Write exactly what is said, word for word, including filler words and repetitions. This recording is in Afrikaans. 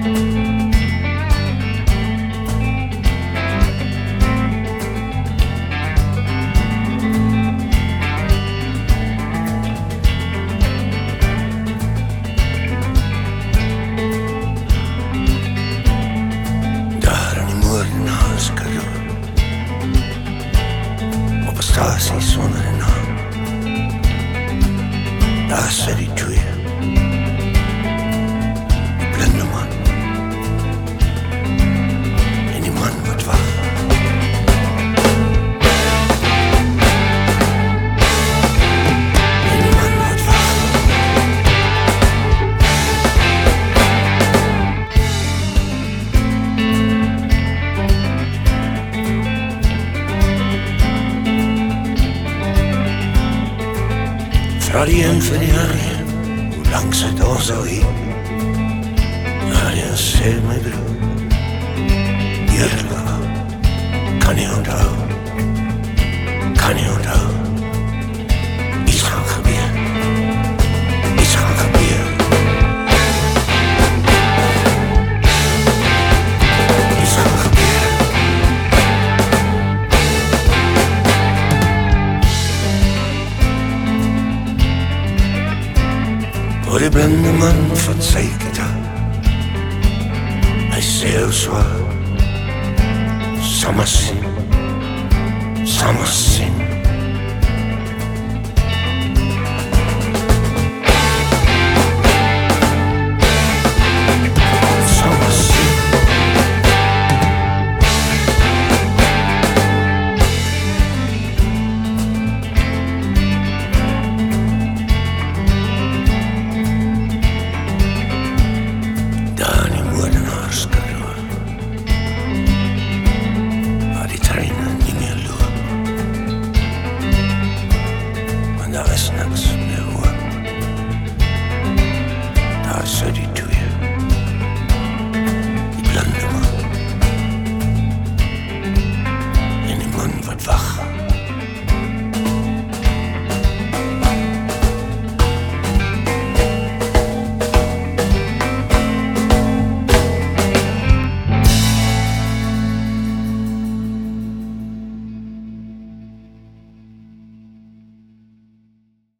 Stasi suono le no, lascia di gioia, blinde man, en die man wat wag. En die man wat wag. Fra die een vir die ander, hoe lang sit ons al hier? Nou jy sê my broer, eerlijk, kan nie onthou, kan nie onthou. Iets gaan gebeur, iets gaan gebeur. Iets gaan gebeur. Hoor die blinde man van sy gitaar, hy sê hoe zwaar, sal maar sien, sal maar sien.